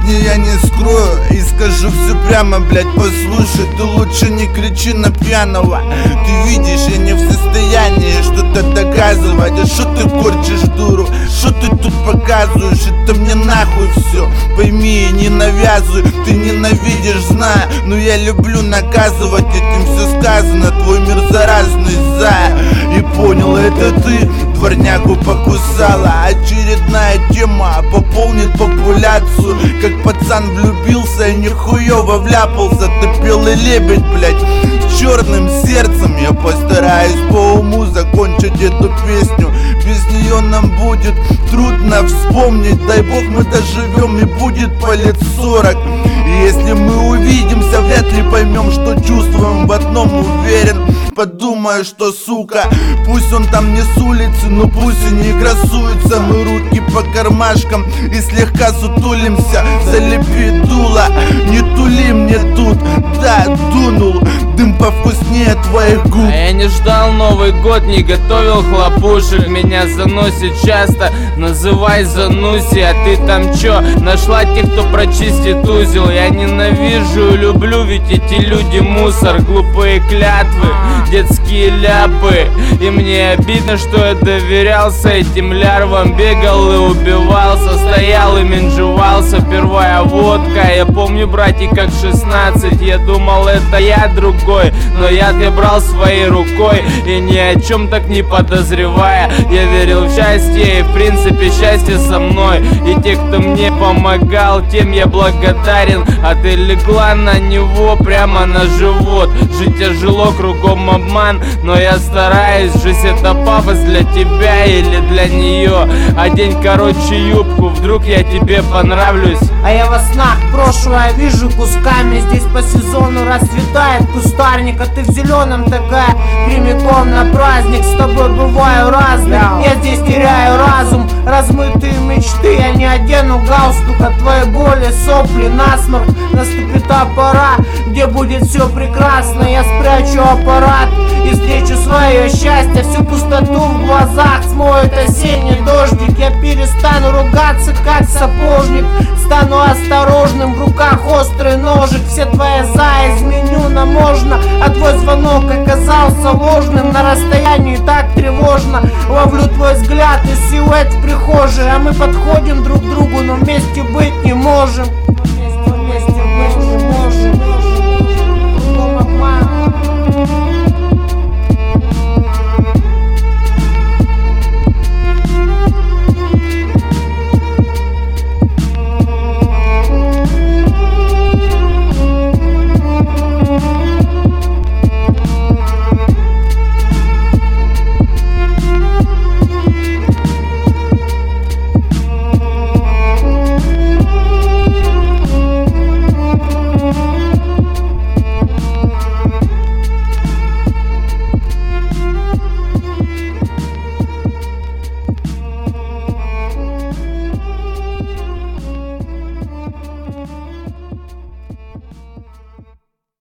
жизни я не скрою и скажу все прямо, блядь, послушай. Ты лучше не кричи на пьяного. Ты видишь, я не в состоянии что-то доказывать. А что ты корчишь дуру? Что ты тут показываешь? Это мне нахуй все. Пойми и не навязывай. Ты ненавидишь, знаю, но я люблю наказывать. Этим все сказано. Твой мир заразный, зая. И понял, это ты дворняку покусала. Очередная тема пополнит популяцию. Как пацан влюбился и нихуево вляпался. Ты белый лебедь, блядь, с черным сердцем. Я постараюсь по уму закончить эту песню. Без нее нам будет трудно вспомнить. Дай бог мы доживем и будет по лет 40. И если мы увидимся, вряд ли поймем, что чувствуем. В одном уверен, подумаю, что, сука, пусть он там не с улицы, но пусть и не красуется. Мы руки по кармашкам и слегка сутулимся. Залепи дуло, не тули мне тут. Да, дунул, дым повкуснее твоих губ. А я не ждал Новый год, не готовил хлопушек. Меня заносит часто, называй Зануси. А ты там чё, нашла тех, кто прочистит узел? Я ненавижу и люблю, ведь эти люди мусор. Глупые клятвы, детские ляпы. И мне обидно, что я доверялся этим лярвам. Бегал и убивался, стоял и менжевался. Первая водка, я помню, братик, как 16. Я думал, это я другой, но яд я брал своей рукой. И ни о чем так не подозревая, я верил в счастье, и в принципе счастье со мной. И те, кто мне помогал, тем я благодарен. А ты легла на него прямо на живот. Жить тяжело, кругом обман, но я стараюсь. Жизнь это пафос для тебя или для нее. Одень короче юбку, вдруг я тебе понравлюсь. А я во снах прошлое вижу кусками. Здесь по сезону расцветает кустарник, а ты в зеленом такая, прямиком на праздник. С тобой бываю разным, я здесь теряю разум. Размытые мечты, я не одену галстук. От твоей боли, сопли, насморк. Наступит та пора, где будет все прекрасно. Я спрячу аппарат и встречу свое счастье. Всю пустоту в глазах смоет осенний дождик. Я перестану ругаться, как сапожник. Стану осторожным, в руках острый ножик. Все твои за изменю на можно. А твой звонок оказался ложным. На расстоянии так тревожно. Ловлю твой взгляд и силуэт в прихожей. А мы подходим друг к другу, но вместе быть не можем.